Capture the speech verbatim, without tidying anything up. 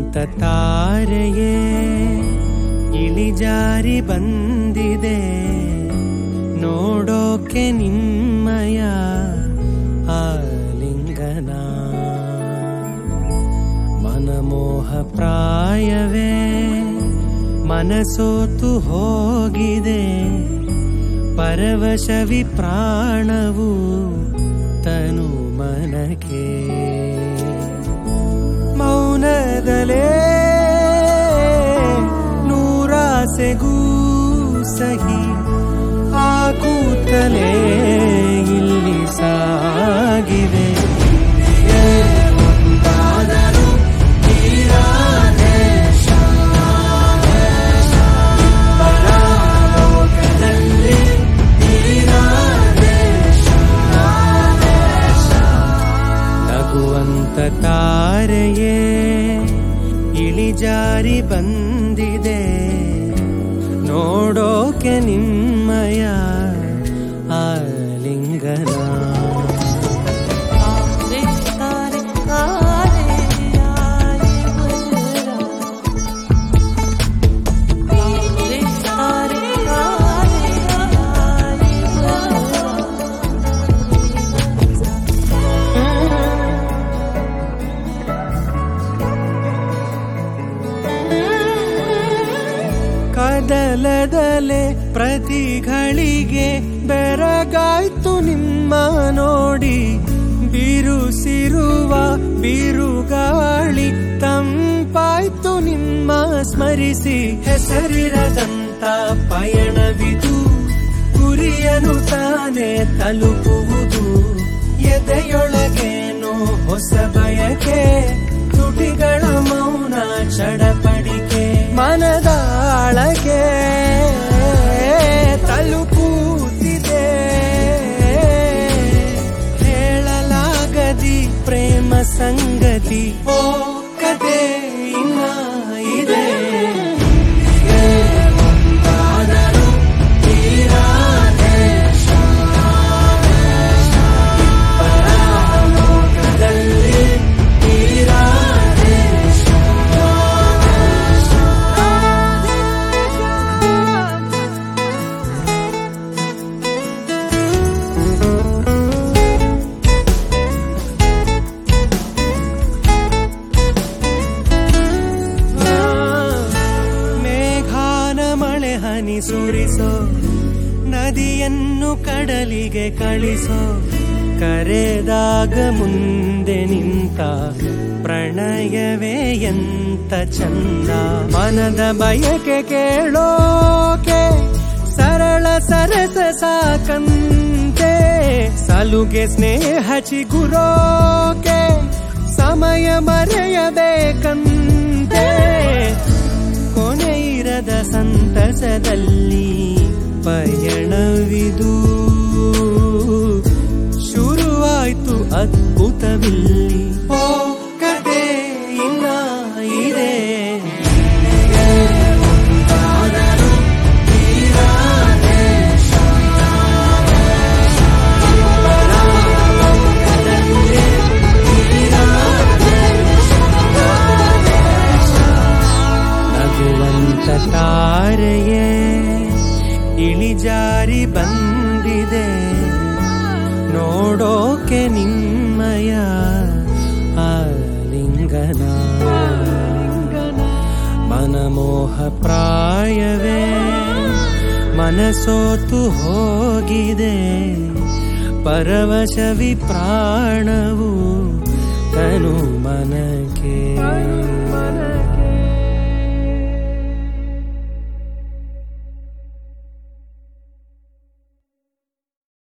ತಾರೆಯೇ ಇಳಿಜಾರಿ ಬಂದಿದೆ ನೋಡೋಕೆ ನಿಮ್ಮಯ ಆಲಿಂಗನ ಮನಮೋಹ ಪ್ರಾಯವೇ ಮನಸೋತು ಹೋಗಿದೆ ಪರವಶವಿ ಪ್ರಾಣವು ತನು ಮನಕ್ಕೆ ಮೌನದಲೇ ನೂರಾಸೆಗೂ ಸಹಿ ಆಕೂತಲೇ ಇಲ್ಲಿ ಸಾಗಿದೆ ತಾರೆಯೇ ಇಳಿಜಾರಿ ಬಂದಿದೆ ನೋಡೋಕೆ ನಿಮ್ಮಯ ಆಲಿಂಗನ ಕದಲದಲೆ ಪ್ರತಿಗಳಿಗೆ ಬೆರಗಾಯ್ತು ನಿಮ್ಮ ನೋಡಿ ಬಿರುಸಿರುವ ಬಿರುಗಾಳಿ ತಂಪಾಯ್ತು ನಿಮ್ಮ ಸ್ಮರಿಸಿ ಹೆಸರಿರದಂತ ಪಯಣವಿದು ಗುರಿಯನು ತಾನೇ ತಲುಪುವುದು ಎದೆಯೊಳಗೇನೋ ಹೊಸ ಬಯಕೆ ತುಟಿಗಳ ಮೌನ ಚಡಪಡಿಕೆ ಮನದಾಳಗೆ ತಲುಪುತ್ತಿದೆ ಹೇಳಲಾಗದಿ ಪ್ರೇಮ ಸಂಗತಿ ಓ ಕತೆ ಇನ್ನ ಇದೆ ಹನಿ ಸುರಿಸೋ ನದಿಯನ್ನು ಕಡಲಿಗೆ ಕಳಿಸೋ ಕರೆದಾಗ ಮುಂದೆ ನಿಂತ ಪ್ರಣಯವೇ ಎಂತ ಚಂದ ಮನದ ಬಯಕೆ ಕೇಳೋಕೆ ಸರಳ ಸರಸ ಸಾಕಂತೆ ಸಲುಗೆ ಸ್ನೇಹ ಚಿಗುರೋಕೆ ಸಮಯ ಮರೆಯಬೇಕಂತೆ ಕೊನೆಯಿರದ ಸಂತಸದಲ್ಲಿ ಪಯಣವಿದು ಶುರುವಾಯ್ತು ಅದ್ಭುತವಿಲ್ಲಿ ಓ ಕತೆ ಇನ್ನ ಇದೆ ತಾರೆಯೇ ಇಳಿಜಾರಿ ಬಂದಿದೆ ನೋಡೋಕೆ ನಿಮ್ಮಯ ಆಲಿಂಗನ ಮನಮೋಹ ಪ್ರಾಯವೇ ಮನಸೋತು ಹೋಗಿದೆ ಪರವಶವಿ ಪ್ರಾಣವು ತನು ಮನಕ್ಕೆ